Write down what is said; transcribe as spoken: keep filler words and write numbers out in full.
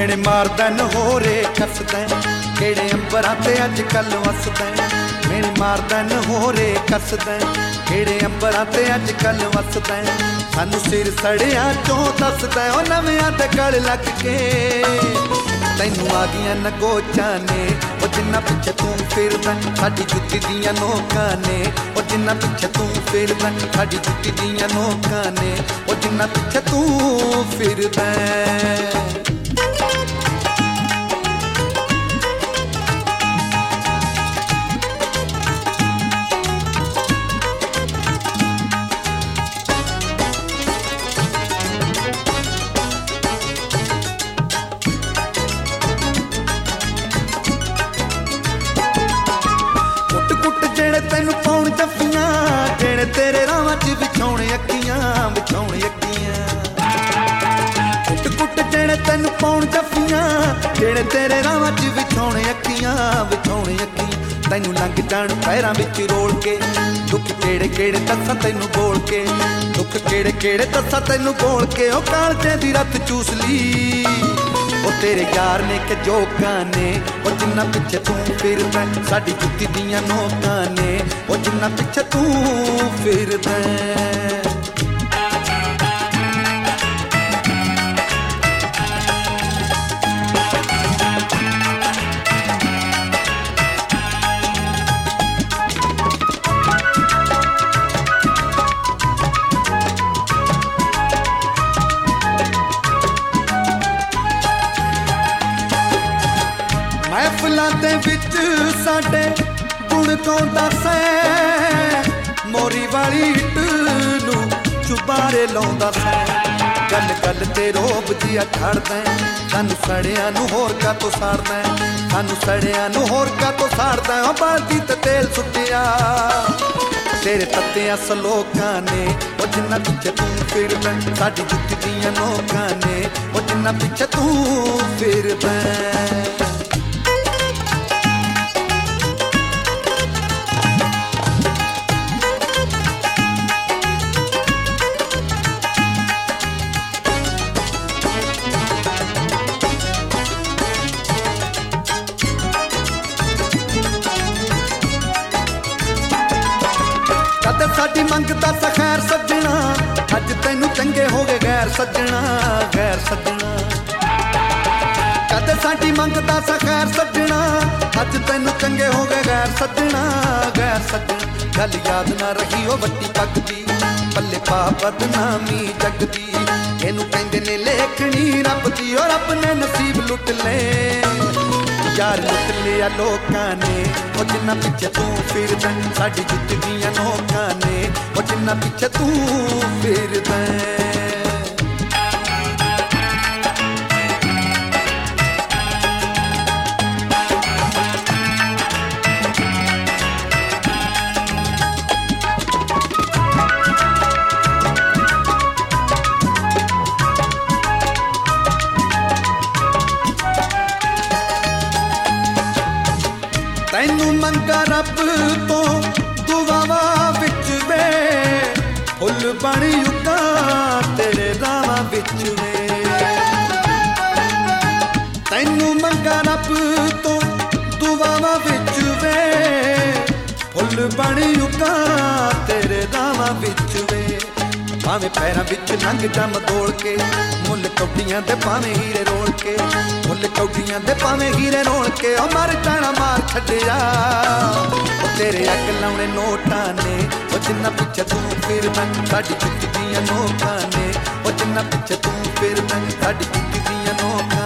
मेरे मारदा नहोरे कसदा केड़े अंबरां ते अज कल वसदा मेरे मारदा नहोरे कसदा केड़े अंबरां ते अज कल वसदा सानू सिर सड़िया चों दसदा ओ नवियां ते गल लग के तैनू आ गईयां नगोचां ने ओ जिन्ना पिछे तू फिरदा साडी जुत्ती दियां नोकां ने ओ जिन्ना पिछे तू फिरदा साडी जुत्ती दियां नोकां ने ओ जिन्ना पिछे तू फिरदा तैनू पाउण जफ्फियां जेड़े तेरे रावां च विछाउण अक्कियां विछाउण अक्कियां कुट कुट जेड़े तैनू पाउण जफ्फियां जेड़े तेरे रावां च विछाउण अक्कियां विछाउण अक्कियां तैनू लंघ जाण पैरां विच रोल के दुख केड़े केड़े दस्सां तैनू बोल के दुख केड़े केड़े दस्सां तैनू बोल के ओ कालजे दी रत चूस ली ओ तेरे यार ने के जोकां ने ओ जिन्ना पिछे तू फिरदा साडी जुत्ती दियां नोकां ने ओ जिन्ना पिछे तू फिरदा महफिलां दे विच साडे गुण गाउंदा सै मोरी वाली इट नूं चुबारे लाउंदा सै गल गल ते रोब जिया छड़दा सानू सड़ियां नूं होर का तो साड़दा सानू सड़ियां नूं होर का तो साड़दा ओ बाल्टी ते तेल सुट्टिया तेरे तत्तियां सलोकां ने ओ जिन्ना पिछे तू फिरदा साडी जुत्ती दियां नोकां ने ओ जिन्ना पिछे तू फिरदा साडी मंगदा सा खैर सजना अज तैनू चंगे हो गए गैर सजना गैर सजना कदे साडी मंगदा सा खैर सजना अज तैनू चंगे हो गए गैर सजना गैर सजना गल याद ना रही ओ वड्डी पग दी पल्ले पा बदनामी जग दी इनू कहंदे ने लेखनी रब दी ओ रब ने नसीब लुट ले यार लुट लिया लोकां ने ओ जिन्ना पिछे तू फिरदा साडी जुत्ती दियां नोकां ने ओ जिन्ना पिछे तू फिरदा तैनू मंगा रब तो दुआवां विच वे फुल बण उगां तेरे रावां विच वे तैनू मंगा रब तो दुआवां विच वे फुल बण उगां तेरे रावां विच वे भावें पैरां विच लंघ जम दौड़ के मुल कौडियां दे भावें हीरे रोल के मुल कौडियां दे भावें हीरे रोल के ओ मर जाना मार छड्डिया ओ तेरे अग लाउणे नोटां ने ओ जिन्ना पिछे तू फिरदा साडी जुत्ती दियां नोकां ने ओ जिन्ना पिछे तू फिरदा साडी जुत्ती दियां नोकां